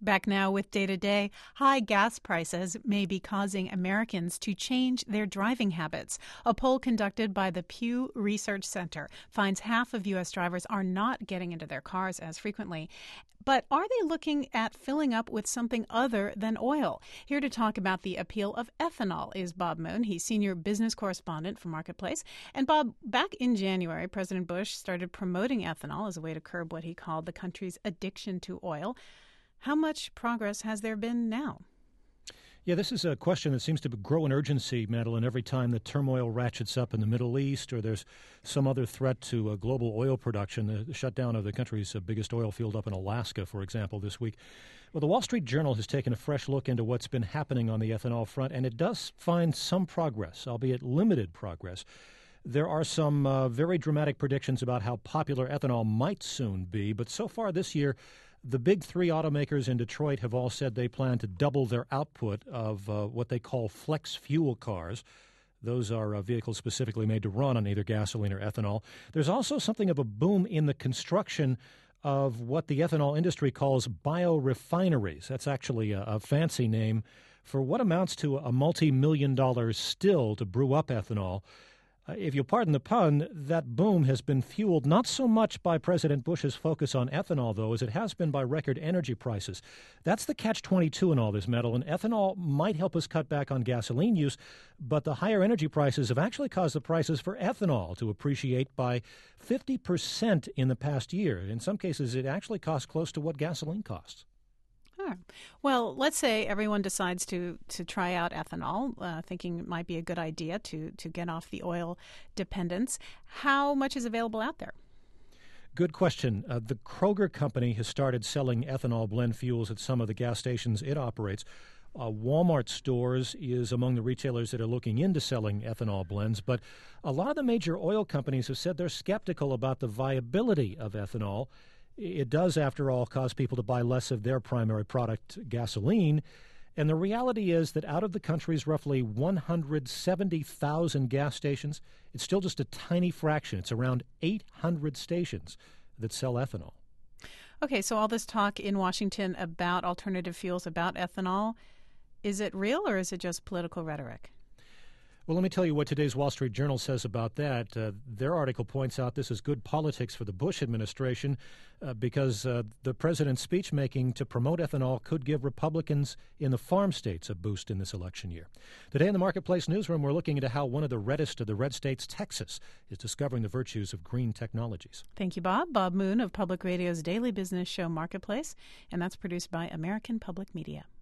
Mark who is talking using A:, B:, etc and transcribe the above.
A: Back now with Day to Day. High gas prices may be causing Americans to change their driving habits. A poll conducted by the Pew Research Center finds half of U.S. drivers are not getting into their cars as frequently. But are they looking at filling up with something other than oil? Here to talk about the appeal of ethanol is Bob Moon. He's senior business correspondent for Marketplace. And Bob, back in January, President Bush started promoting ethanol as a way to curb what he called the country's addiction to oil. How much progress has there been now?
B: Yeah, this is a question that seems to grow in urgency, Madeline, every time the turmoil ratchets up in the Middle East or there's some other threat to global oil production, the shutdown of the country's biggest oil field up in Alaska, for example, this week. Well, the Wall Street Journal has taken a fresh look into what's been happening on the ethanol front, and it does find some progress, albeit limited progress. There are some very dramatic predictions about how popular ethanol might soon be, but so far this year, the big three automakers in Detroit have all said they plan to double their output of what they call flex fuel cars. Those are vehicles specifically made to run on either gasoline or ethanol. There's also something of a boom in the construction of what the ethanol industry calls biorefineries. That's actually a fancy name for what amounts to a multi-million-dollar still to brew up ethanol. If you'll pardon the pun, that boom has been fueled not so much by President Bush's focus on ethanol, though, as it has been by record energy prices. That's the catch-22 in all this, Madeline. Ethanol might help us cut back on gasoline use, but the higher energy prices have actually caused the prices for ethanol to appreciate by 50% in the past year. In some cases, it actually costs close to what gasoline costs.
A: Well, let's say everyone decides to try out ethanol, thinking it might be a good idea to get off the oil dependence. How much is available out there?
B: Good question. The Kroger company has started selling ethanol blend fuels at some of the gas stations it operates. Walmart stores is among the retailers that are looking into selling ethanol blends, but a lot of the major oil companies have said they're skeptical about the viability of ethanol. It does, after all, cause people to buy less of their primary product, gasoline. And the reality is that out of the country's roughly 170,000 gas stations, it's still just a tiny fraction. It's around 800 stations that sell ethanol.
A: Okay, so all this talk in Washington about alternative fuels, about ethanol, is it real or is it just political rhetoric?
B: Well, let me tell you what today's Wall Street Journal says about that. Their article points out this is good politics for the Bush administration because the president's speech-making to promote ethanol could give Republicans in the farm states a boost in this election year. Today in the Marketplace newsroom, we're looking into how one of the reddest of the red states, Texas, is discovering the virtues of green technologies.
A: Thank you, Bob. Bob Moon of Public Radio's daily business show Marketplace, and that's produced by American Public Media.